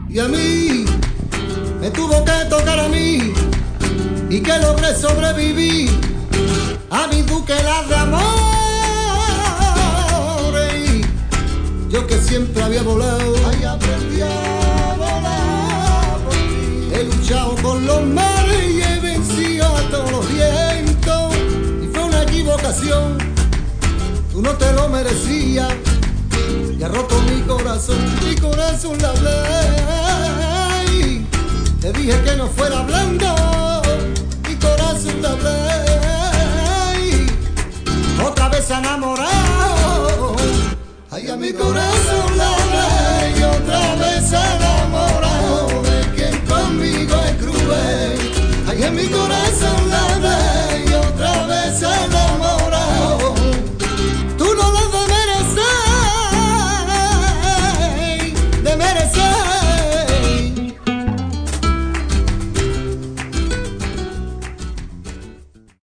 y a mí me tuvo que tocar a mí y que logré sobrevivir a mi duquela de amores. Yo que siempre había volado, ahí aprendí a volar por ti. He luchado con los mares y he vencido a todos los vientos y fue una equivocación, tú no te lo merecías. Y ha roto mi corazón la hablé. Te dije que no fuera hablando, mi corazón la hablé. Otra vez enamorado, ay, a mi corazón la hablé.